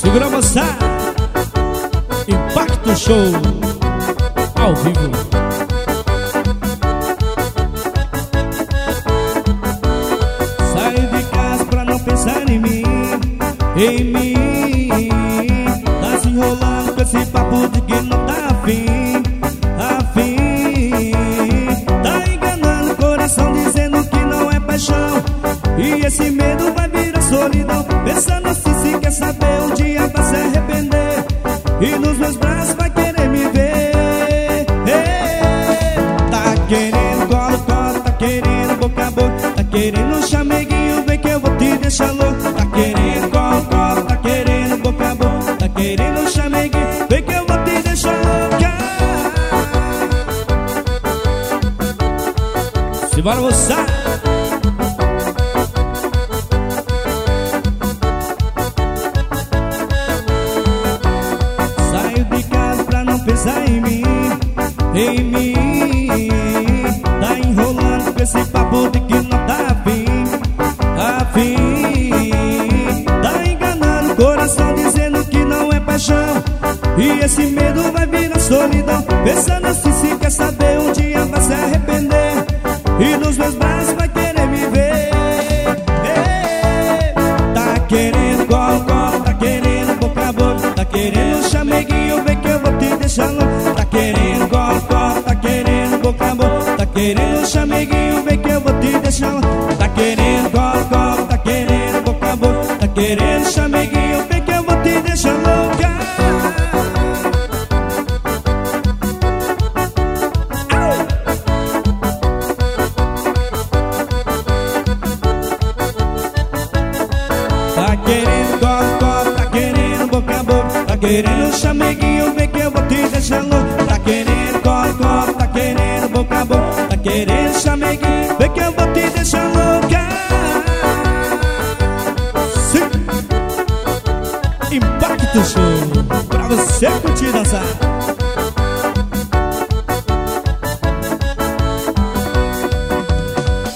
Segura, moçada. Impacto Show ao vivo. Saí de casa pra não pensar em mim, em mim. Tá se enrolando com esse papo de que não tá afim, afim. Tá enganando o coração dizendo que não é paixão, e esse medo vai virar solidão. Pensando assim, se quer saber, um dia vai se arrepender e nos meus braços vai querer me ver. Tá querendo colo, colo, tá querendo boca a boca, tá querendo chameguinho, vem que eu vou te deixar louco. Tá querendo colo, colo, tá querendo boca a boca, tá querendo chameguinho, vem que eu vou te deixar louca. Simbora, moçada. Pensar em mim, em mim. Tá enrolando com esse papo de que não tá afim, afim. Tá enganando o coração dizendo que não é paixão, e esse medo vai virar solidão. Pensando assim, se quer saber, um dia vai se arrepender e nos meus braços vai querer me ver. Tá querendo colo, colo, tá querendo boca a boca, tá querendo chameguinho, vem que eu vou te deixar louco. Tá querendo colo, colo, tá querendo boca a boca, tá querendo chameguinho, vem que eu vou te deixar louco. Tá querendo colo, colo, tá querendo boca a boca, tá querendo chameguinho, vem que eu vou te deixar louca. Tá querendo colo, colo, tá querendo boca a boca, tá querendo chameguinho, vem que eu vou te deixar louco. Tá querendo colo, colo, tá querendo boca a boca, tá querendo chameguinho, vem que eu vou te deixar louca. Sim. Impacto Show pra você curtir dançar.